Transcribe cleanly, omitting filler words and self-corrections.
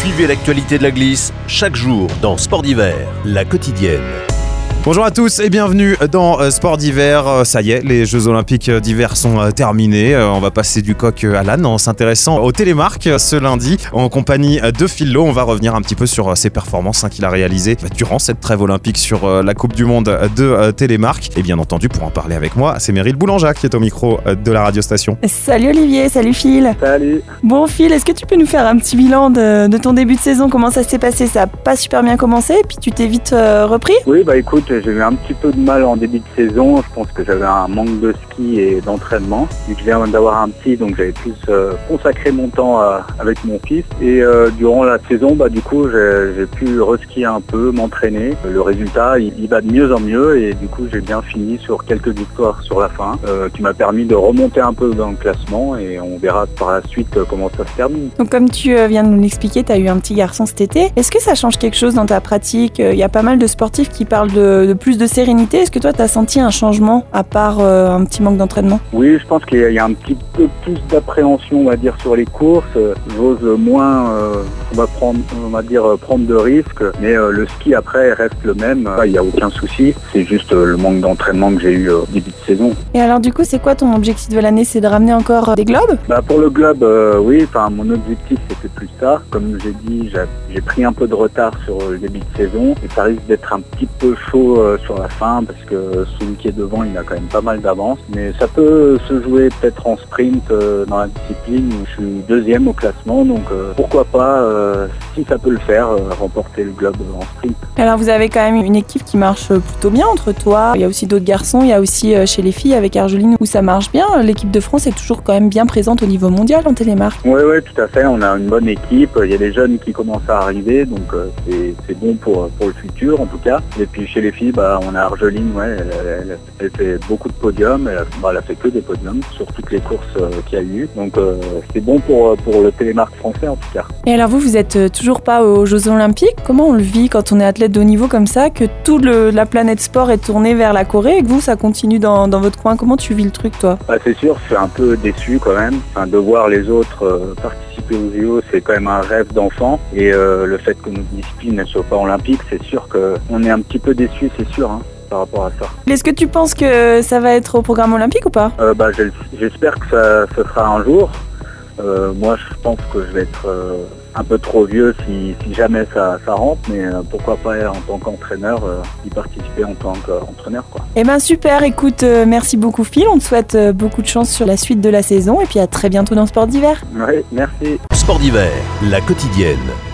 Suivez l'actualité de la glisse chaque jour dans Sport d'hiver, la quotidienne. Bonjour à tous et bienvenue dans Sport d'hiver. Ça y est, les Jeux Olympiques d'hiver sont terminés. On va passer du coq à l'âne en s'intéressant au Télémark ce lundi en compagnie de Phil Lowe. On va revenir un petit peu sur ses performances qu'il a réalisées durant cette trêve olympique sur la Coupe du Monde de Télémark. Et bien entendu, pour en parler avec moi, c'est Meryl Boulanja qui est au micro de la radiostation. Salut Olivier, salut Phil. Salut. Bon Phil, est-ce que tu peux nous faire un petit bilan de ton début de saison? Comment ça s'est passé? Ça n'a pas super bien commencé, puis tu t'es vite repris? Oui, écoute, j'ai eu un petit peu de mal en début de saison. Je pense que j'avais un manque de ski et d'entraînement. Vu que je viens d'avoir un petit, donc j'avais plus consacré mon temps avec mon fils. Et durant la saison, du coup, j'ai pu reskier un peu, m'entraîner. Le résultat, il va de mieux en mieux et du coup, j'ai bien fini sur quelques victoires sur la fin, qui m'a permis de remonter un peu dans le classement et on verra par la suite comment ça se termine. Donc comme tu viens de nous l'expliquer, tu as eu un petit garçon cet été. Est-ce que ça change quelque chose dans ta pratique? Il y a pas mal de sportifs qui parlent de plus de sérénité. Est-ce que toi, tu as senti un changement à part un petit manque d'entraînement? Oui, je pense qu'il y a un petit peu plus d'appréhension, on va dire, sur les courses. J'ose moins, prendre de risques, mais le ski après reste le même. Il n'y a aucun souci. C'est juste le manque d'entraînement que j'ai eu au début de saison. Et alors du coup, c'est quoi ton objectif de l'année? C'est de ramener encore des globes? Pour le globe, oui. Mon objectif, c'était plus ça. Comme j'ai dit, j'ai pris un peu de retard sur le début de saison et ça risque d'être un petit peu chaud sur la fin parce que celui qui est devant, il a quand même pas mal d'avance. Mais ça peut se jouer peut-être en sprint dans la discipline où je suis deuxième au classement. Donc pourquoi pas, si ça peut le faire, remporter le globe en sprint. Alors vous avez quand même une équipe qui marche plutôt bien entre toi. Il y a aussi d'autres garçons, il y a aussi chez les filles avec Argeline où ça marche bien. L'équipe de France est toujours quand même bien présente au niveau mondial en Télémark. Oui, tout à fait. On a une bonne équipe. Il y a des jeunes qui commencent à arriver, donc c'est bon pour le futur en tout cas. Et puis chez les filles, on a Argeline, elle fait beaucoup de podiums. Elle a fait que des podiums sur toutes les courses qu'il y a eu. Donc c'est bon pour le Télémark français en tout cas. Et alors vous êtes toujours pas aux Jeux Olympiques. Comment on le vit quand on est athlète de haut niveau comme ça, que toute la planète sport est tournée vers la Corée et que vous, ça continue dans votre coin? Comment tu vis le truc, toi? C'est sûr, je suis un peu déçu quand même. De voir les autres participer aux JO, c'est quand même un rêve d'enfant. Et le fait que notre discipline ne soit pas olympique, c'est sûr qu'on est un petit peu déçu, c'est sûr. Par rapport à ça. Est-ce que tu penses que ça va être au programme olympique ou pas? J'espère que ça sera un jour. Moi, je pense que je vais être un peu trop vieux si jamais ça rentre, mais pourquoi pas en tant qu'entraîneur y participer en tant qu'entraîneur, quoi. Eh ben super, écoute, merci beaucoup Phil, on te souhaite beaucoup de chance sur la suite de la saison et puis à très bientôt dans Sport d'hiver. Oui, merci. Sport d'hiver, la quotidienne.